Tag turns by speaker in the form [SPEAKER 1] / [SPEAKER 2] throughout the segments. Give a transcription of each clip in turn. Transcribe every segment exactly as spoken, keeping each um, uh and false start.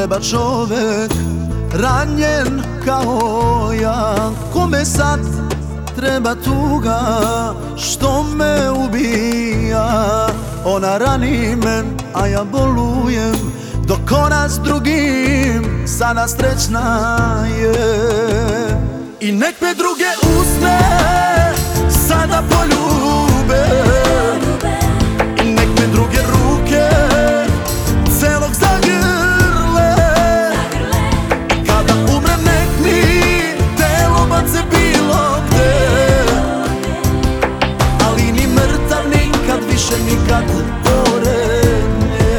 [SPEAKER 1] treba čovek ranjen kao ja, kome sad treba tuga što me ubija. Ona rani me, a ja bolujem, dok ona s drugim sada srećna je. I nek me druge usne sada poljube, i nek me druge ruke celog zagrle, i kada umrem nek mi telo bace bilo gde, ali ni mrtav nikad više nikad pored nje.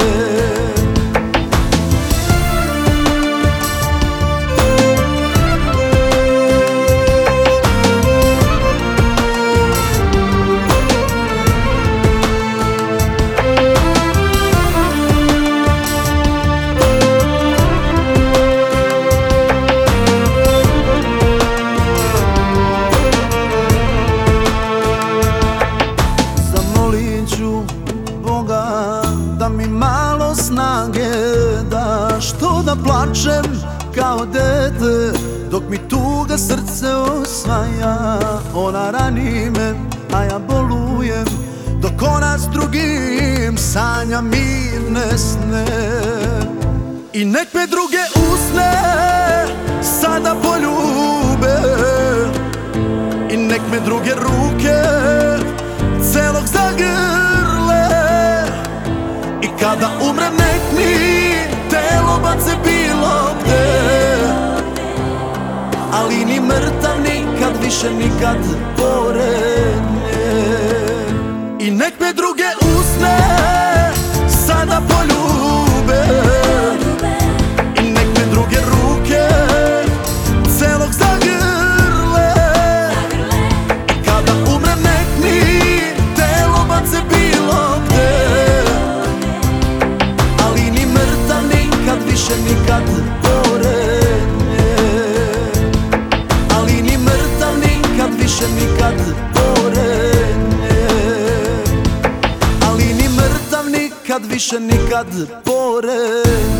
[SPEAKER 1] Da mi malo snage da, što da plačem kao dete dok mi tuga srce osvaja. Ona rani me, a ja bolujem, dok ona s drugim sanja mirne sne. I nek me druge usne sada poljube, i nek me druge ruke celog zagrle, i kada umrem nek mi telo bace bilo gde, ali ni mrtav nikad više nikad pored nje. I nek me druge usne sada poljube, i nek me druge ruke celog zagrle, i kada umrem nek mi telo bace bilo gde, više nikad pored nje, ali ni mrtav nikad više nikad pored nje, ali ni mrtav nikad više nikad pored nje.